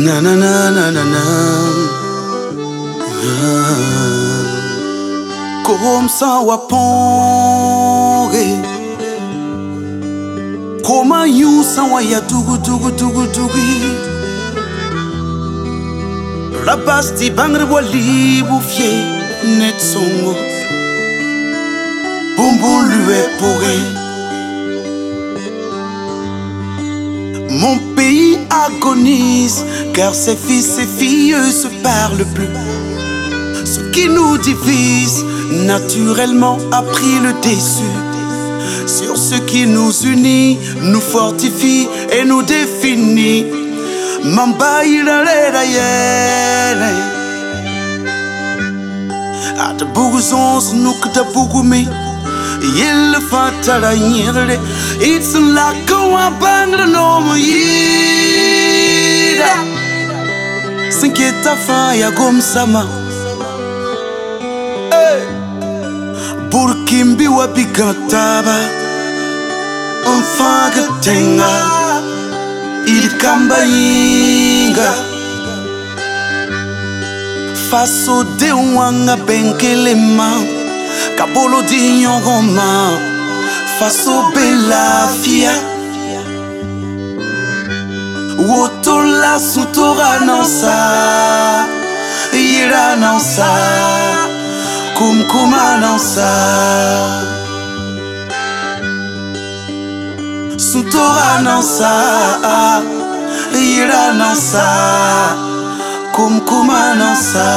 Na na na na na na. Comme ça waponge. Como you sanwa ya tugu tugu tugu tugu. Rabasti bangre wali boufie net songo. Boum lui pourri. Mon pays agonise, car ses fils et filles se parlent plus. Ce qui nous divise, naturellement, a pris le dessus sur ce qui nous unit, nous fortifie et nous définit. Mamba ilalera at buguzons nuk da bugumi. Il fatala nyere it's like a bangre no moida S'inquieta fa ya gom sama Burkimbi wa bigantaba Mfaga tenga Il kamba yinga Faso de wanga benkelema Kabolo di nyongoma Faso bella fia Wotola sutora nansa Ira nansa Kumkuma nansa Sutora nansa Ira nansa Kumkuma nansa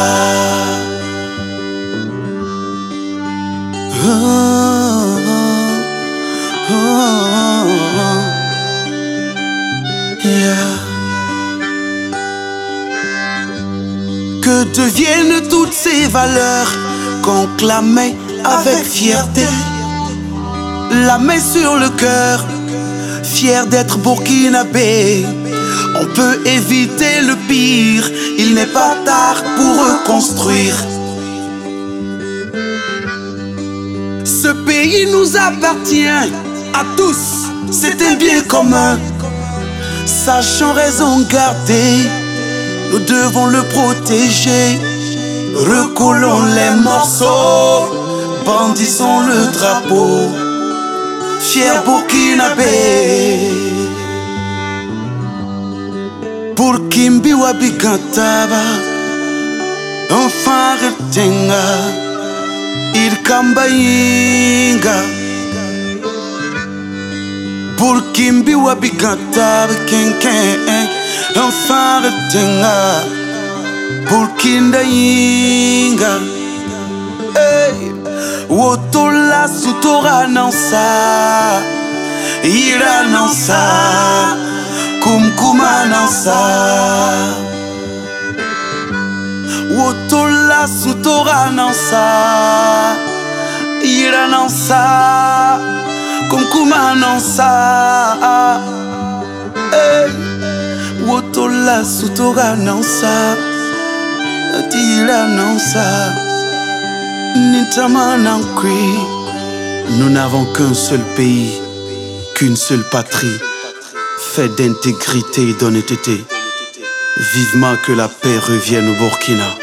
Que deviennent toutes ces valeurs qu'on clamait avec fierté? La main sur le cœur, fier d'être burkinabé. On peut éviter le pire, il n'est pas tard pour reconstruire. Ce pays nous appartient à tous, c'est un bien commun. Sachons raison garder, nous devons le protéger. Recollons les morceaux, bandissons le drapeau. Fier burkinabé. Burkimbi wa bigantaba, enfin retenga. Il kamba yinga Burkimbi wa bigantaba kenken Enfin retenga Burkinda yinga Hey Wotola sutora nansa Ira nansa Kumkuma nansa Wotola sutora nansa Ira nansa Kumkuma nansa Wotola sutora nansa Ira nansa Nitama nankwi. Nous n'avons qu'un seul pays, qu'une seule patrie, fait d'intégrité et d'honnêteté. Vivement que la paix revienne au Burkina.